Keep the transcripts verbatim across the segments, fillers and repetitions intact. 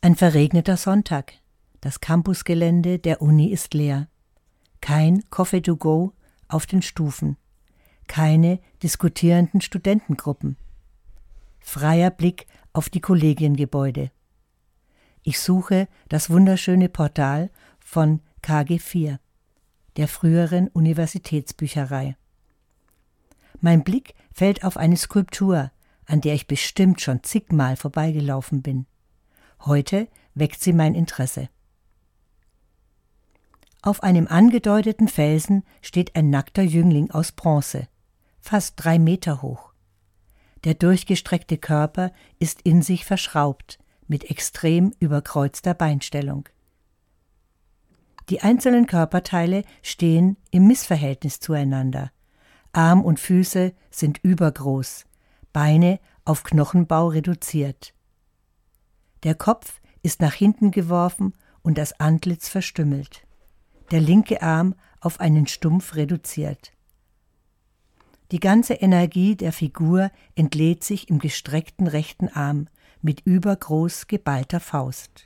Ein verregneter Sonntag. Das Campusgelände der Uni ist leer. Kein Coffee to go auf den Stufen. Keine diskutierenden Studentengruppen. Freier Blick auf die Kollegiengebäude. Ich suche das wunderschöne Portal von K G vier, der früheren Universitätsbücherei. Mein Blick fällt auf eine Skulptur, an der ich bestimmt schon zigmal vorbeigelaufen bin. Heute weckt sie mein Interesse. Auf einem angedeuteten Felsen steht ein nackter Jüngling aus Bronze, fast drei Meter hoch. Der durchgestreckte Körper ist in sich verschraubt, mit extrem überkreuzter Beinstellung. Die einzelnen Körperteile stehen im Missverhältnis zueinander. Arm und Füße sind übergroß, Beine auf Knochenbau reduziert. Der Kopf ist nach hinten geworfen und das Antlitz verstümmelt. Der linke Arm auf einen Stumpf reduziert. Die ganze Energie der Figur entlädt sich im gestreckten rechten Arm mit übergroß geballter Faust.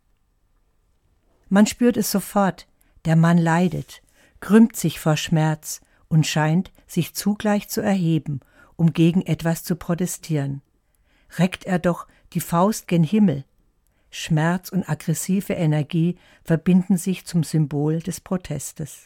Man spürt es sofort, der Mann leidet, krümmt sich vor Schmerz und scheint sich zugleich zu erheben, um gegen etwas zu protestieren. Reckt er doch die Faust gen Himmel. Schmerz und aggressive Energie verbinden sich zum Symbol des Protestes.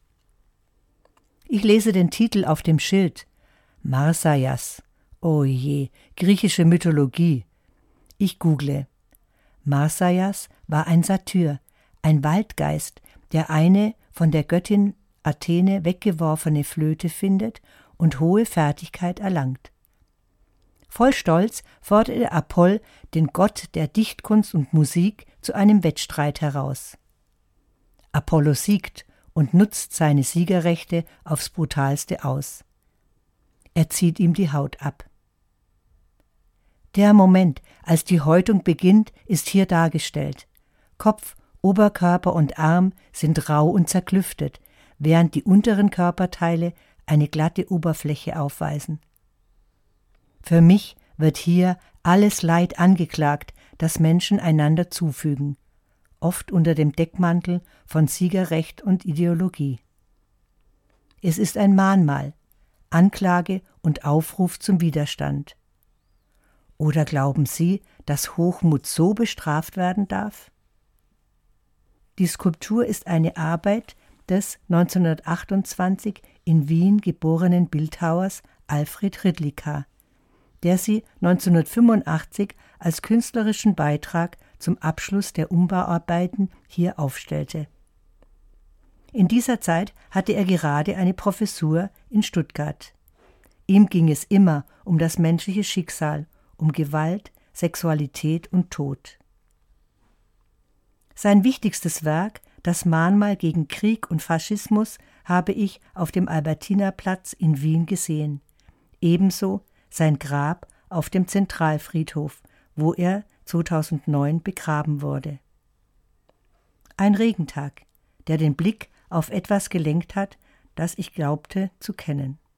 Ich lese den Titel auf dem Schild. Marseillasch. Oh je, griechische Mythologie. Ich google. Marseillasch war ein Satyr, ein Waldgeist, der eine von der Göttin Athene weggeworfene Flöte findet und hohe Fertigkeit erlangt. Voll Stolz forderte Apoll den Gott der Dichtkunst und Musik zu einem Wettstreit heraus. Apollo siegt und nutzt seine Siegerrechte aufs Brutalste aus. Er zieht ihm die Haut ab. Der Moment, als die Häutung beginnt, ist hier dargestellt. Kopf, Oberkörper und Arm sind rau und zerklüftet, während die unteren Körperteile eine glatte Oberfläche aufweisen. Für mich wird hier alles Leid angeklagt, das Menschen einander zufügen, oft unter dem Deckmantel von Siegerrecht und Ideologie. Es ist ein Mahnmal, Anklage und Aufruf zum Widerstand. Oder glauben Sie, dass Hochmut so bestraft werden darf? Die Skulptur ist eine Arbeit des neunzehnhundertachtundzwanzig in Wien geborenen Bildhauers Alfred Hrdlicka, der sie neunzehnhundertfünfundachtzig als künstlerischen Beitrag zum Abschluss der Umbauarbeiten hier aufstellte. In dieser Zeit hatte er gerade eine Professur in Stuttgart. Ihm ging es immer um das menschliche Schicksal, um Gewalt, Sexualität und Tod. Sein wichtigstes Werk, das Mahnmal gegen Krieg und Faschismus, habe ich auf dem Albertinaplatz in Wien gesehen. Ebenso sein Grab auf dem Zentralfriedhof, wo er zweitausendneun begraben wurde. Ein Regentag, der den Blick auf etwas gelenkt hat, das ich glaubte zu kennen.